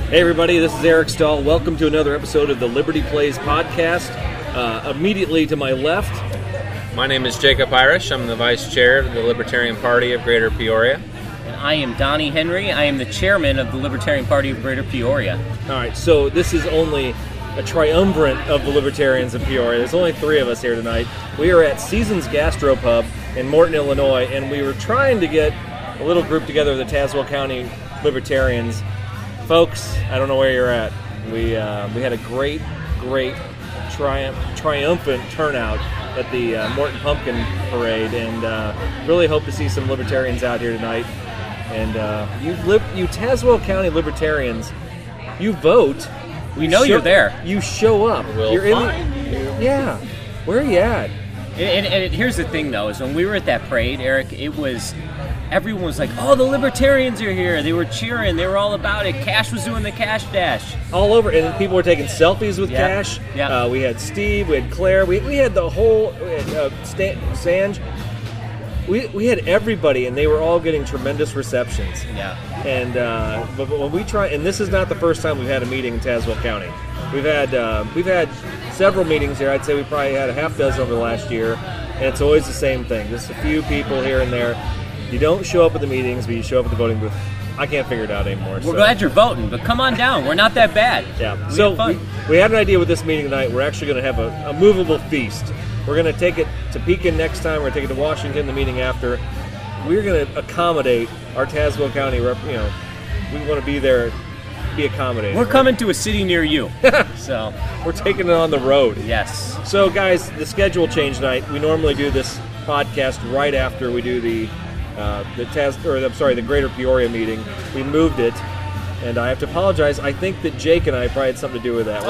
Hey everybody, this is Eric Stahl. Welcome to another episode of the Liberty Plays podcast. Immediately to my left, my name is Jacob Irish. I'm the Vice Chair of the Libertarian Party of Greater Peoria. And I am Donnie Henry. I am the Chairman of the Libertarian Party of Greater Peoria. All right, so this is only a triumvirate of the Libertarians of Peoria. There's only three of us here tonight. We are at Seasons Gastropub in Morton, Illinois, and we were trying to get a little group together of the Tazewell County Libertarians. Folks, I don't know where you're at. We had a great triumphant turnout at the Morton Pumpkin Parade, and really hope to see some Libertarians out here tonight. And you Tazewell County Libertarians, you vote. We know you're there. You show up. You're in. Yeah. Where are you at? And here's the thing, though, is when we were at that parade, Eric, everyone was like, oh, the Libertarians are here. They were cheering. They were all about it. Cash was doing the Cash Dash. All over. And people were taking selfies with Cash. Yeah. We had Steve. We had Claire. We had the whole Sanj. We had everybody, and they were all getting tremendous receptions. Yeah. And but when we try, and this is not the first time we've had a meeting in Tazewell County. We've had several meetings here. I'd say we probably had a half dozen over the last year, and it's always the same thing. Just a few people here and there. You don't show up at the meetings, but you show up at the voting booth. I can't figure it out anymore. We're glad you're voting, but come on down. We're not that bad. Yeah. So we had an idea with this meeting tonight. We're actually going to have a movable feast. We're going to take it to Pekin next time. We're going to take it to Washington the meeting after. We're going to accommodate our Tazewell County we want to be there, be accommodated. We're coming to a city near you. So we're taking it on the road. Yes. So guys, the schedule changed tonight. We normally do this podcast right after we do the Greater Peoria meeting. We moved it, and I have to apologize. I think that Jake and I probably had something to do with that.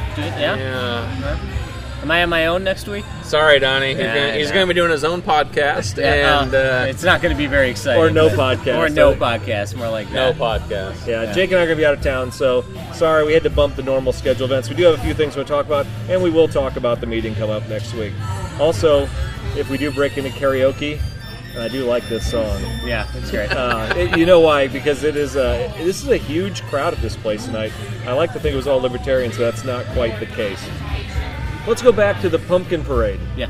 Yeah. Am I on my own next week? Sorry, Donnie. He's going to be doing his own podcast, and it's not going to be very exciting. Or no podcast. Or no podcast, more like that. No podcast. Yeah, Jake and I are going to be out of town, so sorry, we had to bump the normal schedule events. We do have a few things we'll talk about, and we will talk about the meeting coming up next week. Also, if we do break into karaoke, and I do like this song. Yeah, it's great. You know why? Because this is a huge crowd at this place tonight. I like to think it was all libertarians, so that's not quite the case. Let's go back to the Pumpkin Parade. Yeah.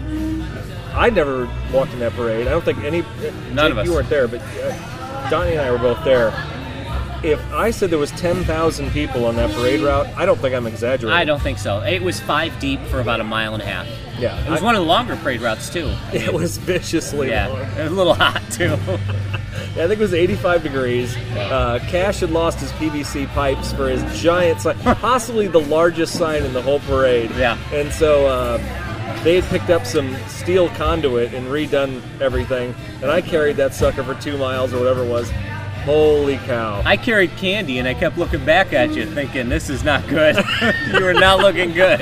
I never walked in that parade. I don't think None Jake, of us. You weren't there, but Donnie and I were both there. If I said there was 10,000 people on that parade route, I don't think I'm exaggerating. I don't think so. It was 5 deep for about a mile and a half. Yeah. It was one of the longer parade routes, too. It was viciously long. It was a little hot, too. Yeah, I think it was 85 degrees. Cash had lost his PVC pipes for his giant sign, possibly the largest sign in the whole parade. Yeah. And so they had picked up some steel conduit and redone everything, and I carried that sucker for 2 miles or whatever it was. Holy cow. I carried candy, and I kept looking back at you thinking, this is not good. You were not looking good.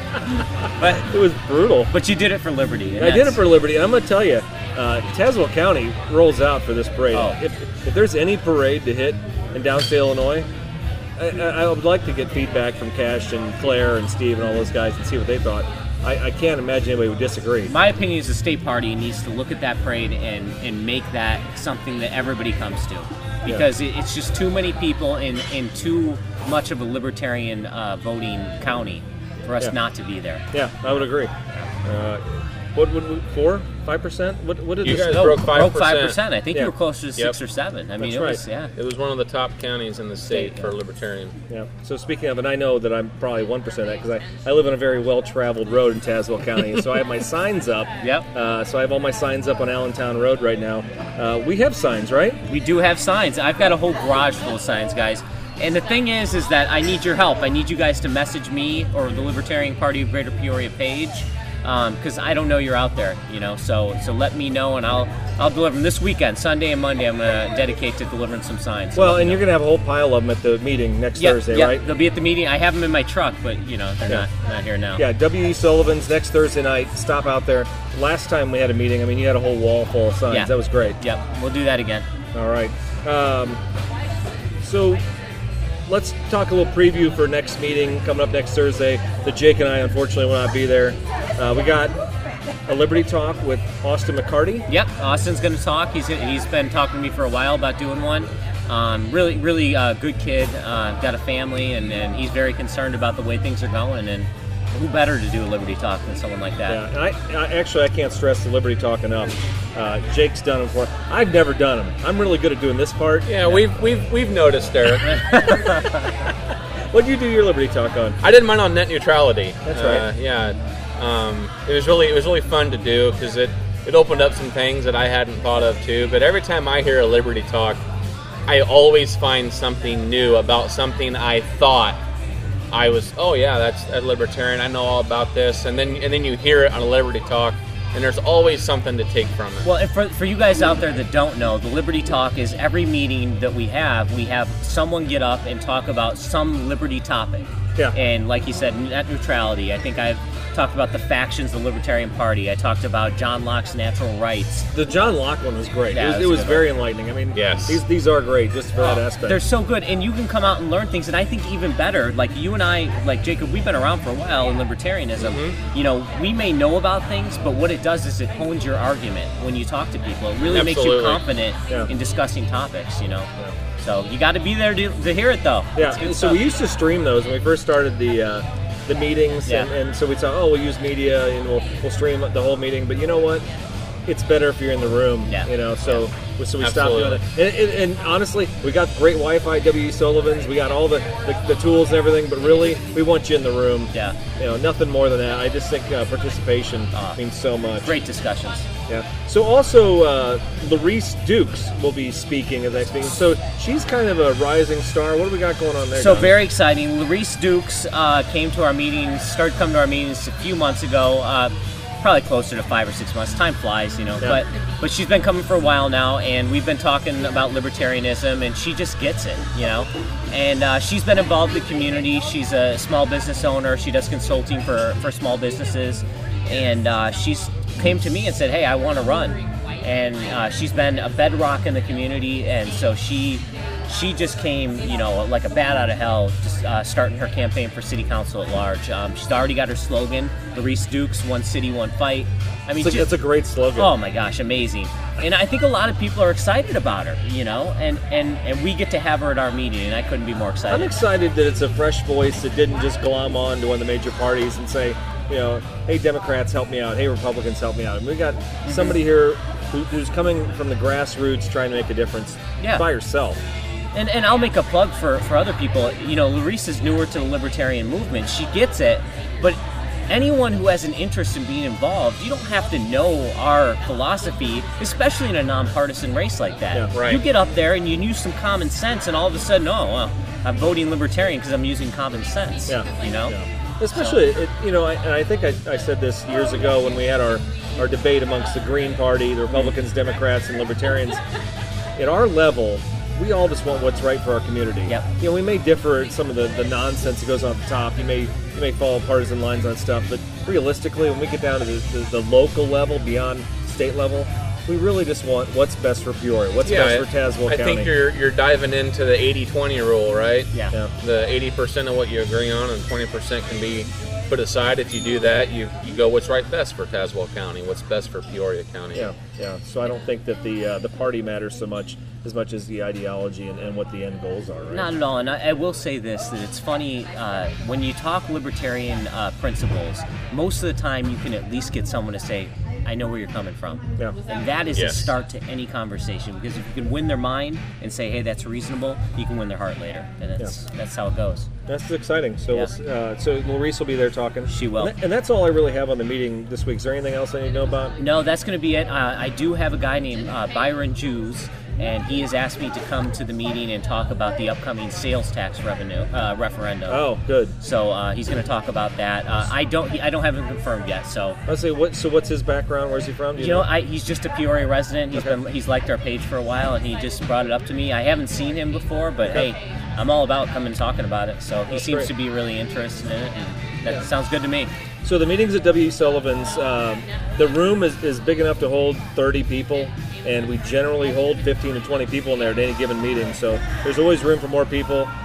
But it was brutal. But you did it for Liberty. I did it for Liberty, and I'm going to tell you, Tazewell County rolls out for this parade. Oh. If there's any parade to hit in downstate Illinois, I would like to get feedback from Cash and Claire and Steve and all those guys and see what they thought. I can't imagine anybody would disagree. My opinion is the state party needs to look at that parade and make that something that everybody comes to. Because it's just too many people in too much of a libertarian voting county for us not to be there. Yeah, I would agree. What would we, 4%? 5%? What did you guys no, broke 5%? Broke 5%. I think you were closer to 6 or 7. I mean, That's it was one of the top counties in the state for libertarian. Yeah. So speaking of, and I know that I'm probably 1% of that because I live on a very well-traveled road in Tazewell County, so I have my signs up. Yep. So I have all my signs up on Allentown Road right now. We have signs, right? We do have signs. I've got a whole garage full of signs, guys. And the thing is that I need your help. I need you guys to message me or the Libertarian Party of Greater Peoria page. Because I don't know you're out there, so let me know, and I'll deliver them this weekend. Sunday and Monday I'm going to dedicate to delivering some signs. So well, and you're going to have a whole pile of them at the meeting next Thursday, right? They'll be at the meeting. I have them in my truck, but, they're not here now. Yeah, W.E. Sullivan's next Thursday night. Stop out there. Last time we had a meeting, you had a whole wall full of signs. Yeah. That was great. Yep, we'll do that again. All right. So let's talk a little preview for next meeting coming up next Thursday. That Jake and I, unfortunately, will not be there. We got a Liberty Talk with Austin McCarty. Yep, Austin's going to talk. He's been talking to me for a while about doing one. Really, really good kid. Got a family, and he's very concerned about the way things are going. And who better to do a Liberty Talk than someone like that? Yeah, and I can't stress the Liberty Talk enough. Jake's done them before. I've never done them. I'm really good at doing this part. Yeah, we've noticed, Eric. What did you do your Liberty Talk on? I did mine on net neutrality. That's right. It was really fun to do because it opened up some things that I hadn't thought of too. But every time I hear a Liberty Talk, I always find something new about something I thought I was. Oh yeah, that's a libertarian. I know all about this, and then you hear it on a Liberty Talk. And there's always something to take from it. Well, and for you guys out there that don't know, the Liberty Talk is every meeting that we have someone get up and talk about some Liberty topic. Yeah. And like you said, net neutrality. I think I've talked about the factions of the Libertarian Party. I talked about John Locke's natural rights. The John Locke one was great. Yeah, it was very enlightening. I mean, yes. these are great just for that aspect. They're so good, and you can come out and learn things. And I think even better, like you and I, like Jacob, we've been around for a while in libertarianism. Mm-hmm. You know, we may know about things, but what it does is it hones your argument when you talk to people. It really makes you confident in discussing topics, you know. Yeah. So you got to be there to hear it, though. Yeah, so we used to stream those when we first started the meetings, and so we thought, we'll use media and we'll stream the whole meeting. But you know what? It's better if you're in the room. Yeah. You know, so we stopped doing it. And honestly, we got great Wi-Fi at W.E. Sullivan's. We got all the tools and everything, but really, we want you in the room. Yeah. You know, nothing more than that. I just think participation means so much. Great discussions. Yeah. So also, Larice Dukes will be speaking as I speak. So she's kind of a rising star. What do we got going on there? So John? very exciting. Larice Dukes came to our meetings, started coming to our meetings a few months ago. Probably closer to 5 or 6 months. Time flies, you know. Yeah. But she's been coming for a while now, and we've been talking about libertarianism, and she just gets it, you know. And she's been involved in the community. She's a small business owner. She does consulting for small businesses, and she's came to me and said, "Hey, I want to run." And she's been a bedrock in the community, and so she just came, you know, like a bat out of hell, just starting her campaign for city council at large. She's already got her slogan, Larice Dukes, one city, one fight. I mean, that's a great slogan. Oh my gosh, amazing. And I think a lot of people are excited about her, you know, and we get to have her at our meeting, and I couldn't be more excited. I'm excited that it's a fresh voice that didn't just glom on to one of the major parties and say, you know, hey, Democrats, help me out. Hey, Republicans, help me out. And we got somebody here who's coming from the grassroots trying to make a difference by herself. And I'll make a plug for other people. You know, Larice is newer to the libertarian movement. She gets it, but anyone who has an interest in being involved, you don't have to know our philosophy, especially in a nonpartisan race like that. Yeah, right. You get up there and you use some common sense, and all of a sudden, I'm voting libertarian because I'm using common sense. Yeah. You know? Yeah. Especially, I think I said this years ago when we had our debate amongst the Green Party, the Republicans, Democrats, and Libertarians. At our level, we all just want what's right for our community. Yep. You know, we may differ at some of the nonsense that goes on at the top. You may follow partisan lines on stuff, but realistically, when we get down to the local level, beyond state level, we really just want what's best for Peoria, what's best for Tazewell County. I think you're diving into the 80-20 rule, right? Yeah. The 80% of what you agree on and 20% can be put aside. If you do that, you go what's right best for Tazewell County, what's best for Peoria County. Yeah. So I don't think that the party matters so much as the ideology and what the end goals are, right? Not at all. And I will say this, that it's funny, when you talk libertarian principles, most of the time you can at least get someone to say, I know where you're coming from. Yeah. And that is a start to any conversation, because if you can win their mind and say, hey, that's reasonable, you can win their heart later. And that's how it goes. That's exciting. So so Larice will be there talking. She will. And that's all I really have on the meeting this week. Is there anything else I need to know about? No, that's going to be it. I do have a guy named Byron Jews, and he has asked me to come to the meeting and talk about the upcoming sales tax referendum. Oh, good. So he's going to talk about that. I don't have him confirmed yet. So I'll say what's his background? Where's he from? Do you know, he's just a Peoria resident. He's liked our page for a while, and he just brought it up to me. I haven't seen him before, but hey, I'm all about coming and talking about it. So he seems to be really interested in it, and that sounds good to me. So the meeting's at W.E. Sullivan's. The room is big enough to hold 30 people, and we generally hold 15 to 20 people in there at any given meeting. So there's always room for more people.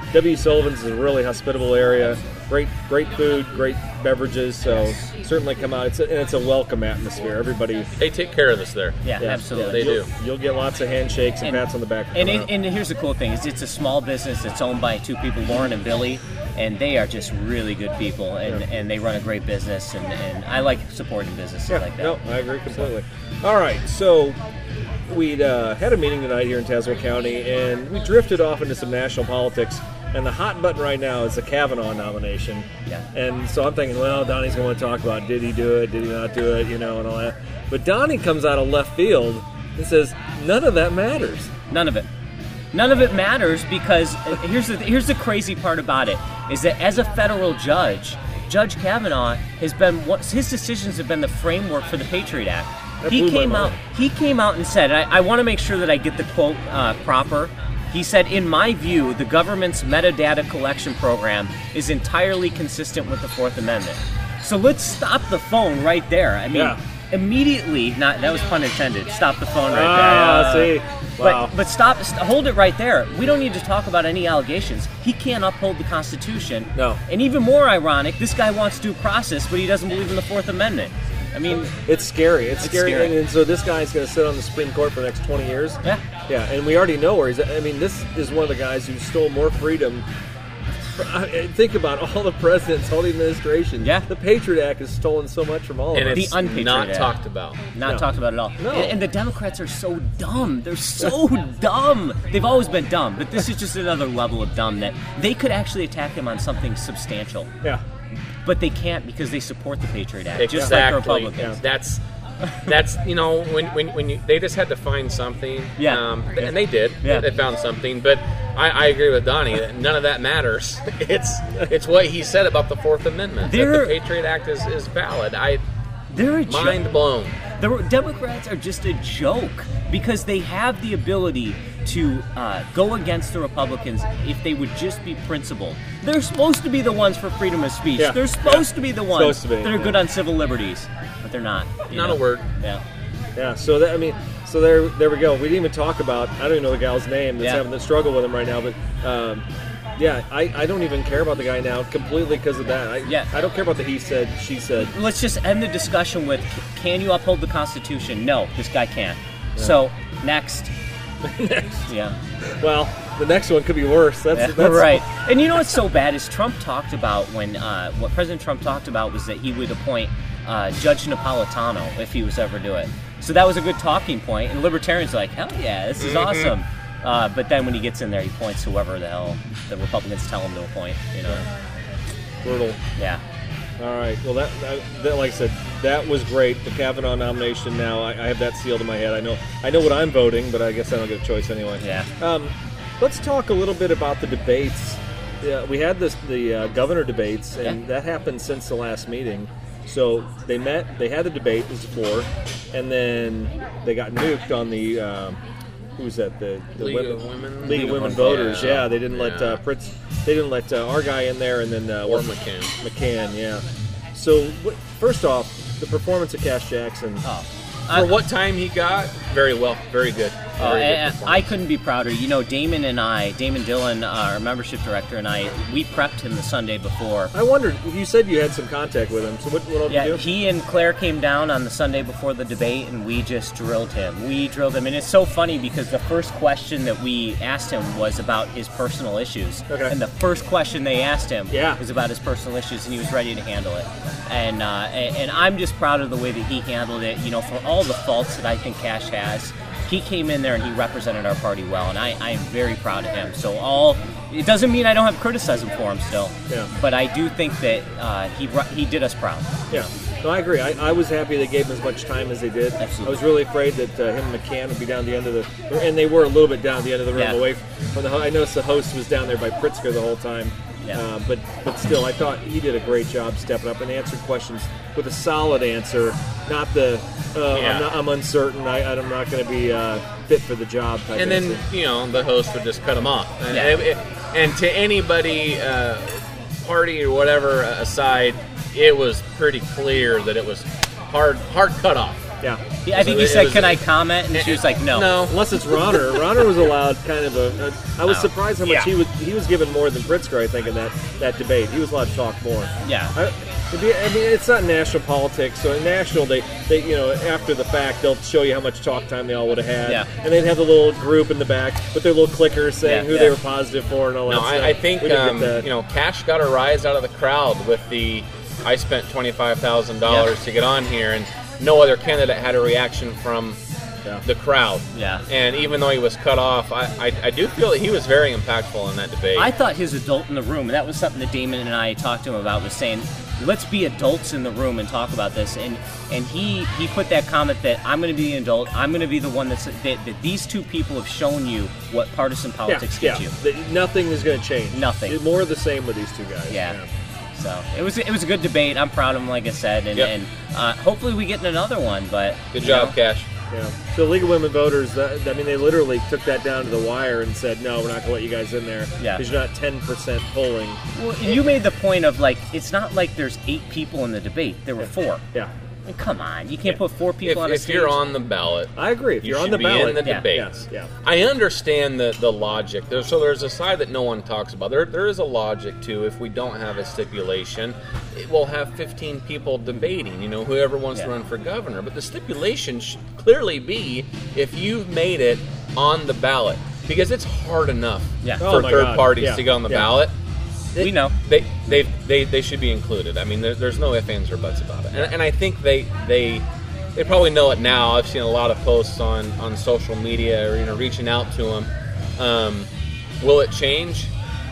W. Sullivan's is a really hospitable area. Great food, great beverages. So certainly come out. It's a welcome atmosphere. Everybody. They take care of us there. Yeah, absolutely. They do. You'll get lots of handshakes and pats on the back. And here's the cool thing: is it's a small business. It's owned by two people, Lauren and Billy, and they are just really good people, and they run a great business. And I like supporting businesses like that. No, I agree completely. All right, so we'd had a meeting tonight here in Tazewell County, and we drifted off into some national politics. And the hot button right now is the Kavanaugh nomination. Yeah. And so I'm thinking, well, Donnie's going to want to talk about did he do it, did he not do it, and all that. But Donnie comes out of left field and says none of that matters. None of it. None of it matters because here's the crazy part about it is that as a federal judge, Judge Kavanaugh his decisions have been the framework for the Patriot Act. He came out and said, I want to make sure that I get the quote proper. He said, in my view, the government's metadata collection program is entirely consistent with the Fourth Amendment. So let's stop the phone right there. I mean, immediately, that was pun intended, stop the phone right there. See? Wow. But hold it right there. We don't need to talk about any allegations. He can't uphold the Constitution. No. And even more ironic, this guy wants due process, but he doesn't believe in the Fourth Amendment. I mean, it's scary. It's scary. And so this guy's going to sit on the Supreme Court for the next 20 years. Yeah. Yeah, and we already know where he's at. I mean, this is one of the guys who stole more freedom. Think about all the presidents, all the administrations. Yeah. The Patriot Act has stolen so much from all of us. And it's The unpatriotic not act. talked about. Not talked about at all. No. And the Democrats are so dumb. They're so dumb. They've always been dumb, but this is just another level of dumb that they could actually attack him on something substantial. Yeah. But they can't because they support the Patriot Act, Exactly. just like the Republicans. That's when they just had to find something. And they did. Yeah. They found something. But I agree with Donnie. That none of that matters. It's what he said about the Fourth Amendment. That the Patriot Act is valid. They're a mind joke. blown. The Democrats are just a joke because they have the ability to go against the Republicans if they would just be principled. They're supposed to be the ones for freedom of speech. Yeah. They're supposed to be the ones that are good yeah. on civil liberties, but they're not. Not a word. Yeah. Yeah, so there we go. We didn't even talk about, I don't even know the gal's name that's having the struggle with him right now, but I don't even care about the guy now completely because of that. I don't care about the he said, she said. Let's just end the discussion with, can you uphold the Constitution? No, this guy can't. Yeah. So, next. Yeah. Well, the next one could be worse. That's right. And you know what's so bad is Trump talked about what President Trump talked about was that he would appoint Judge Napolitano if he was ever do it. So that was a good talking point, and libertarians are like, hell yeah, this is awesome. But then when he gets in there, he points whoever the hell the Republicans tell him to appoint. Brutal. Yeah. All right. Well, that like I said, that was great. The Kavanaugh nomination. Now I have that sealed in my head. I know what I'm voting, but I guess I don't get a choice anyway. Yeah. Let's talk a little bit about the debates. We had the governor debates, and that happened since the last meeting. So they met. They had the debate. It was the floor, and then they got nuked on the. Who's that? The League of Women Voters. Yeah. Yeah, they didn't let Pritz. They didn't let our guy in there, and then McCann. McCann, yeah. So first off, the performance of Cash Jackson. For what time he got, very well, very good. I couldn't be prouder. Damon Dillon, our membership director, and I, we prepped him the Sunday before. I wondered, you said you had some contact with him, so what all did you do? He and Claire came down on the Sunday before the debate, and we just drilled him. And it's so funny because the first question that we asked him was about his personal issues. Okay. And the first question they asked him Yeah. was about his personal issues, and he was ready to handle it. And I'm just proud of the way that he handled it. You know, for all the faults that I think Cash has, he came in there and he represented our party well, and I am very proud of him. So it doesn't mean I don't have criticism for him still, but I do think that he did us proud. Yeah, no, I agree. I was happy they gave him as much time as they did. Absolutely. I was really afraid that him and McCann would be down the end of the, and they were a little bit down the end of the room away from the. I noticed the host was down there by Pritzker the whole time. Yeah. But still, I thought he did a great job stepping up and answered questions with a solid answer, not the I'm uncertain, I'm not going to be fit for the job type and answer. then, the host would just cut him off. And to anybody, party or whatever aside, it was pretty clear that it was hard cutoff. Yeah. I think he said, "Can I comment?" And she was like, "No." No. Unless it's Ronner. Ronner was allowed kind of I was surprised how much he was given more than Pritzker, I think, in that debate. He was allowed to talk more. Yeah. I mean, it's not national politics. So in national, they after the fact, they'll show you how much talk time they all would have had. Yeah. And they'd have the little group in the back with their little clickers saying who they were positive for and all that No, stuff. I think, We didn't get that. Cash got a rise out of the crowd with the, I spent $25,000 to get on here, and no other candidate had a reaction from the crowd. Yeah. And even though he was cut off, I do feel that he was very impactful in that debate. I thought his adult in the room, and that was something that Damon and I talked to him about, was saying, let's be adults in the room and talk about this. And he put that comment that I'm going to be an adult. I'm going to be the one that these two people have shown you what partisan politics gets you. Nothing is going to change. Nothing. It's more of the same with these two guys. Yeah. So it was a good debate. I'm proud of him, like I said, and hopefully we get another one. But good job, Cash. Yeah. So League of Women Voters, they literally took that down to the wire and said, no, we're not going to let you guys in there because you're not 10% polling. Well, you made the point of, like, it's not like there's 8 people in the debate. There were 4. Yeah. I mean, come on. You can't put 4 people on a stage. If you're on the ballot, I agree. If you you're on should the ballot, be in the debates. Yeah. I understand the logic. There's a side that no one talks about. There is a logic to, if we don't have a stipulation, we'll have 15 people debating, whoever wants to run for governor. But the stipulation should clearly be if you've made it on the ballot, because it's hard enough for third parties to get on the ballot. We know they should be included. I mean, there's no ifs, ands, or buts about it. And I think they probably know it now. I've seen a lot of posts on social media or reaching out to them. Will it change?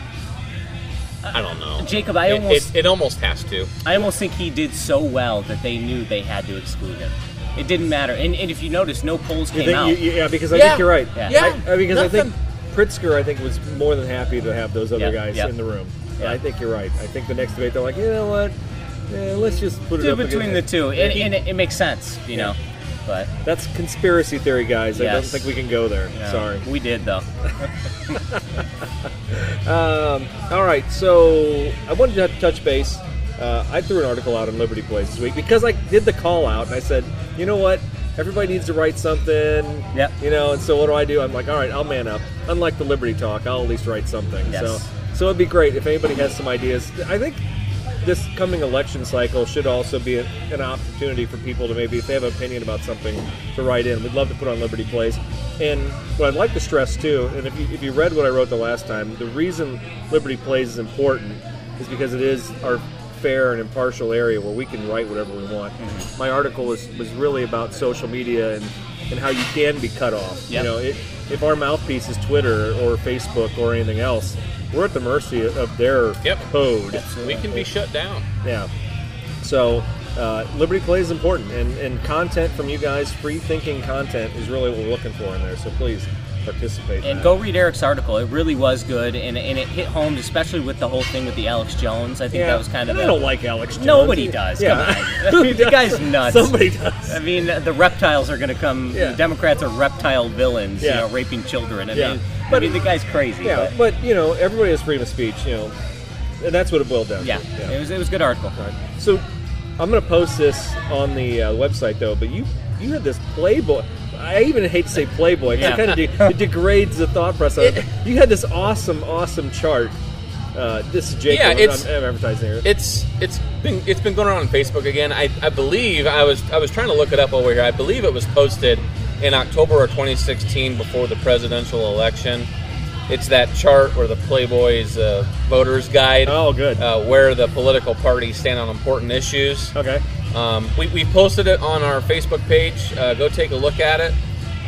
I don't know, Jacob. It almost has to. I almost think he did so well that they knew they had to exclude him. It didn't matter. And if you notice, no polls came out. Because I think you're right. Because I think Pritzker, was more than happy to have those other guys in the room. Yeah. I think you're right. I think the next debate they're like, you know what? Let's just put it up between the two, and it makes sense, know. But that's conspiracy theory, guys. I don't think we can go there. Yeah. Sorry, we did though. All right, so I wanted to touch base. I threw an article out on Liberty Plays this week because I did the call out, and I said, you know what? Everybody needs to write something. Yep. And so what do? I'm like, all right, I'll man up. Unlike the Liberty Talk, I'll at least write something. Yes. So it'd be great if anybody has some ideas. I think this coming election cycle should also be an opportunity for people to maybe, if they have an opinion about something, to write in. We'd love to put on Liberty Plays. And what I'd like to stress, too, and if you read what I wrote the last time, the reason Liberty Plays is important is because it is our fair and impartial area where we can write whatever we want. Mm-hmm. My article was really about social media and how you can be cut off. Yep. If our mouthpiece is Twitter or Facebook or anything else, we're at the mercy of their code. Absolutely. We can be shut down. Yeah. So Liberty Plays is important, and content from you guys, free-thinking content, is really what we're looking for in there. So please participate. And go read Eric's article. It really was good, and it hit home, especially with the whole thing with the Alex Jones. I think that was kind of. I don't like Alex Jones. Nobody does. Yeah. Come on. The guy's nuts. Somebody does. I mean, the reptiles are going to come. Yeah. The Democrats are reptile villains. Yeah. Raping children. I mean, the guy's crazy. Yeah, but everybody has freedom of speech. And that's what it boiled down to. Yeah. It was a good article. Right. So I'm going to post this on the website though. But you had this Playboy. I even hate to say Playboy because it kind of it degrades the thought process. You had this awesome chart. This is Jacob. I'm advertising here. It's been going on Facebook again. I believe I was trying to look it up over here. I believe it was posted in October of 2016 before the presidential election. It's that chart where the Playboy's voters guide. Oh, good. Where the political parties stand on important issues. Okay. We posted it on our Facebook page. Go take a look at it.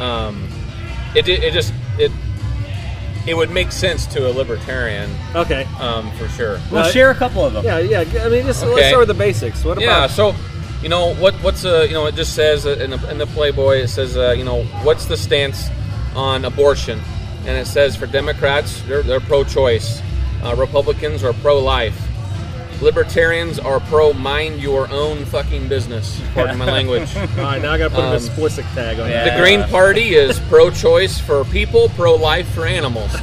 It would make sense to a libertarian. Okay. For sure. We'll share a couple of them. Yeah. I mean, let's start with the basics. What about? Yeah. So, what's it just says in the Playboy. It says, what's the stance on abortion? And it says for Democrats, they're pro-choice. Republicans are pro-life. Libertarians are pro-mind your own fucking business. Pardon my language. All right, now I got to put an explicit tag on that. The Green Party is pro-choice for people, pro-life for animals.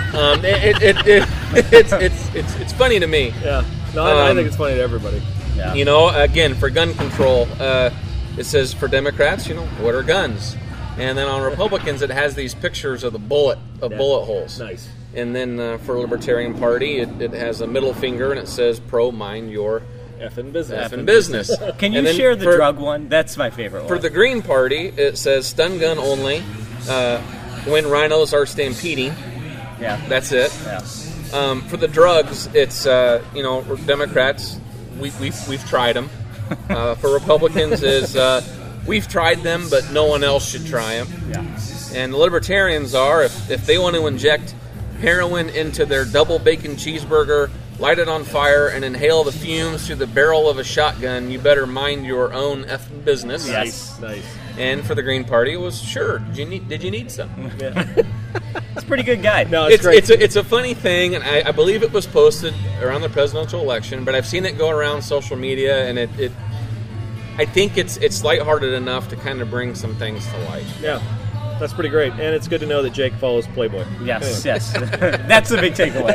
It's funny to me. Yeah. No, I think it's funny to everybody. Yeah. Again, for gun control, it says for Democrats, what are guns? And then on Republicans, it has these pictures of bullet holes. Nice. And then for Libertarian Party, it has a middle finger and it says pro mind your effing business. effing business. Can you And then share the drug one? That's my favorite one. For the Green Party, it says stun gun only. When rhinos are stampeding, Yeah. that's it. Yeah. For the drugs, it's we're Democrats. We've tried them. For Republicans, is we've tried them, but no one else should try them. Yeah. And the Libertarians are if they want to inject heroin into their double bacon cheeseburger, light it on fire, and inhale the fumes through the barrel of a shotgun, you better mind your own effing business. Yes. Nice. And for the Green Party, it was sure. Did you need some? Yeah. It's a pretty good guy. No, it's great. It's a funny thing, and I believe it was posted around the presidential election, but I've seen it go around social media, and I think it's lighthearted enough to kind of bring some things to light. Yeah. That's pretty great. And it's good to know that Jake follows Playboy. Yes, yes. That's the big takeaway.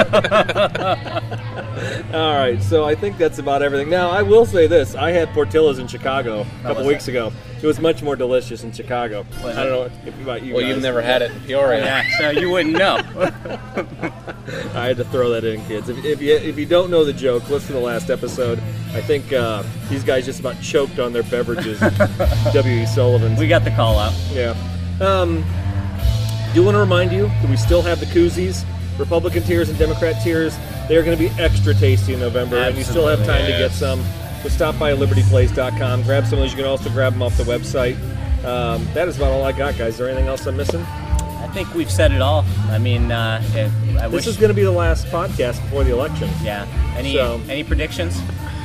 All right, so I think that's about everything. Now, I will say this. I had Portillo's in Chicago a couple weeks ago. It was much more delicious in Chicago. Was I it? don't know about you Well, guys. you've never had it in Peoria. Yeah, so you wouldn't know. I had to throw that in, kids. If you don't know the joke, listen to the last episode. I think these guys just about choked on their beverages. W.E. Sullivan's. We got the call out. Yeah. Do want to remind you that we still have the koozies, Republican tiers and Democrat tiers. They're going to be extra tasty in November, and you still have time to get some. So stop by libertyplace.com, grab some of those. You can also grab them off the website. That is about all I got, guys. Is there anything else I'm missing? I think we've said it all. I mean, This is going to be the last podcast before the election. Yeah. So- Any predictions?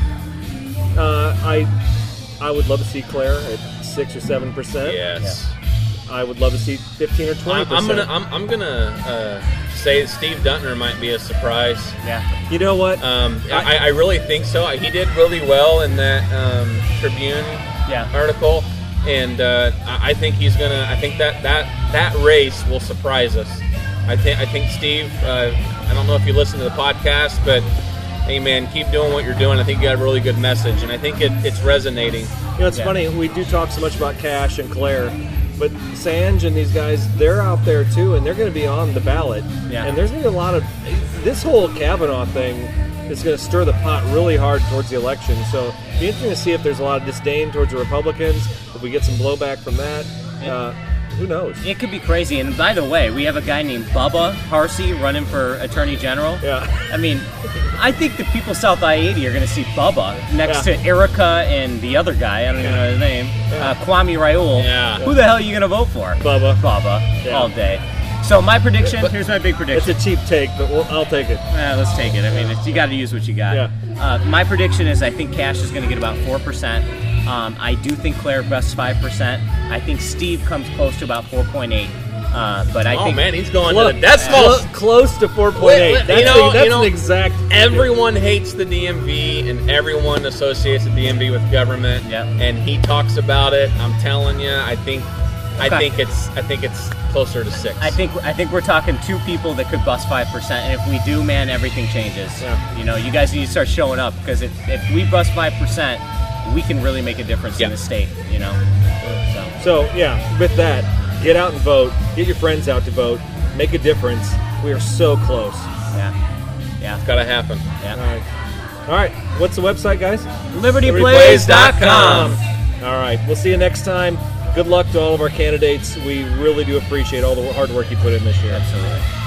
I would love to see Claire at 6 or 7%. Yes. I would love to see 15 or 20%. I'm gonna say Steve Duntner might be a surprise. Yeah. You know what? I really think so. He did really well in that Tribune article, and I think he's gonna. I think that race will surprise us. I think Steve. I don't know if you listen to the podcast, but hey man, keep doing what you're doing. I think you got a really good message, and I think it's resonating. It's funny. We do talk so much about Cash and Claire. But Sanj and these guys, they're out there too, and they're going to be on the ballot. Yeah. And there's going to be a lot of this whole Kavanaugh thing is going to stir the pot really hard towards the election. So it'll be interesting to see if there's a lot of disdain towards the Republicans, if we get some blowback from that. Who knows? It could be crazy. And by the way, we have a guy named Bubba Harsey running for Attorney General. Yeah. I mean, I think the people south I-80 are going to see Bubba next to Erica and the other guy. I don't even know his name. Kwame Raoul. Yeah. Who the hell are you going to vote for? Bubba. Bubba. All day. So my prediction, here's my big prediction. It's a cheap take, but I'll take it. Let's take it. I mean, you got to use what you got. Yeah. My prediction is I think Cash is going to get about 4%. I do think Claire busts 5%. I think Steve comes close to about 4.8. But I think man, he's going to the decimals. Close to 4.8. That's an exact. Everyone hates the DMV, and everyone associates the DMV with government. Yeah. And he talks about it. I'm telling you, I think it's closer to 6. I think we're talking 2 people that could bust 5%, and if we do, man, everything changes. Yeah. You guys need to start showing up, because if we bust 5%, we can really make a difference in the state. So with that, get out and vote. Get your friends out to vote. Make a difference. We are so close. Yeah. It's got to happen. Yeah. All right. What's the website, guys? LibertyPlays.com. All right. We'll see you next time. Good luck to all of our candidates. We really do appreciate all the hard work you put in this year. Absolutely.